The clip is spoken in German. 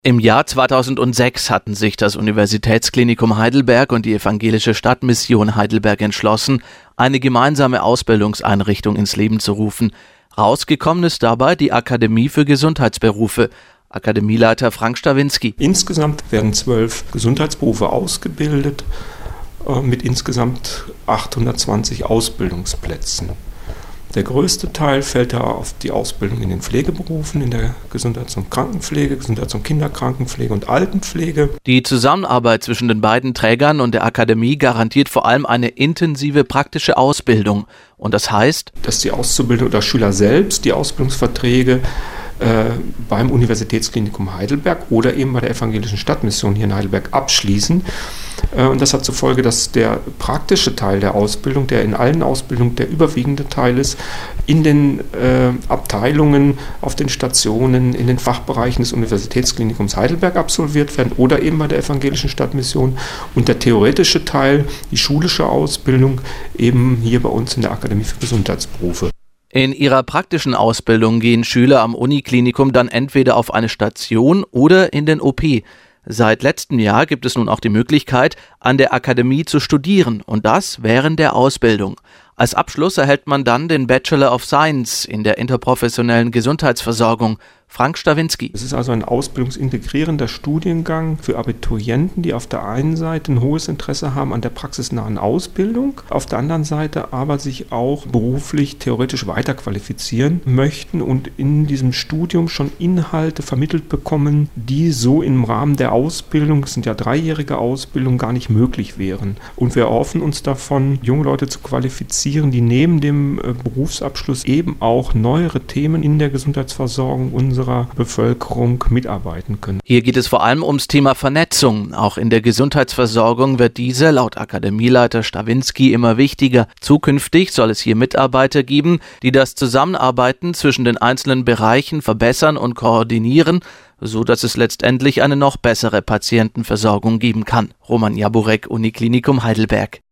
Im Jahr 2006 hatten sich das Universitätsklinikum Heidelberg und die Evangelische Stadtmission Heidelberg entschlossen, eine gemeinsame Ausbildungseinrichtung ins Leben zu rufen. Rausgekommen ist dabei die Akademie für Gesundheitsberufe. Akademieleiter Frank Stawinski. Insgesamt werden 12 Gesundheitsberufe ausgebildet mit insgesamt 820 Ausbildungsplätzen. Der größte Teil fällt da auf die Ausbildung in den Pflegeberufen, in der Gesundheits- und Krankenpflege, Gesundheits- und Kinderkrankenpflege und Altenpflege. Die Zusammenarbeit zwischen den beiden Trägern und der Akademie garantiert vor allem eine intensive praktische Ausbildung. Und das heißt, dass die Auszubildenden oder Schüler selbst die Ausbildungsverträge beim Universitätsklinikum Heidelberg oder eben bei der Evangelischen Stadtmission hier in Heidelberg abschließen. Und das hat zur Folge, dass der praktische Teil der Ausbildung, der in allen Ausbildungen der überwiegende Teil ist, in den Abteilungen, auf den Stationen, in den Fachbereichen des Universitätsklinikums Heidelberg absolviert werden oder eben bei der Evangelischen Stadtmission. Und der theoretische Teil, die schulische Ausbildung, eben hier bei uns in der Akademie für Gesundheitsberufe. In ihrer praktischen Ausbildung gehen Schüler am Uniklinikum dann entweder auf eine Station oder in den OP. Seit letztem Jahr gibt es nun auch die Möglichkeit, an der Akademie zu studieren und das während der Ausbildung. Als Abschluss erhält man dann den Bachelor of Science in der interprofessionellen Gesundheitsversorgung. Frank Stawinski. Es ist also ein ausbildungsintegrierender Studiengang für Abiturienten, die auf der einen Seite ein hohes Interesse haben an der praxisnahen Ausbildung, auf der anderen Seite aber sich auch beruflich theoretisch weiterqualifizieren möchten und in diesem Studium schon Inhalte vermittelt bekommen, die so im Rahmen der Ausbildung, es sind ja 3-jährige Ausbildung, gar nicht möglich wären. Und wir erhoffen uns davon, junge Leute zu qualifizieren, die neben dem Berufsabschluss eben auch neuere Themen in der Gesundheitsversorgung unserer Bevölkerung mitarbeiten können. Hier geht es vor allem ums Thema Vernetzung. Auch in der Gesundheitsversorgung wird diese laut Akademieleiter Stawinski immer wichtiger. Zukünftig soll es hier Mitarbeiter geben, die das Zusammenarbeiten zwischen den einzelnen Bereichen verbessern und koordinieren, so dass es letztendlich eine noch bessere Patientenversorgung geben kann. Roman Jaburek, Uniklinikum Heidelberg.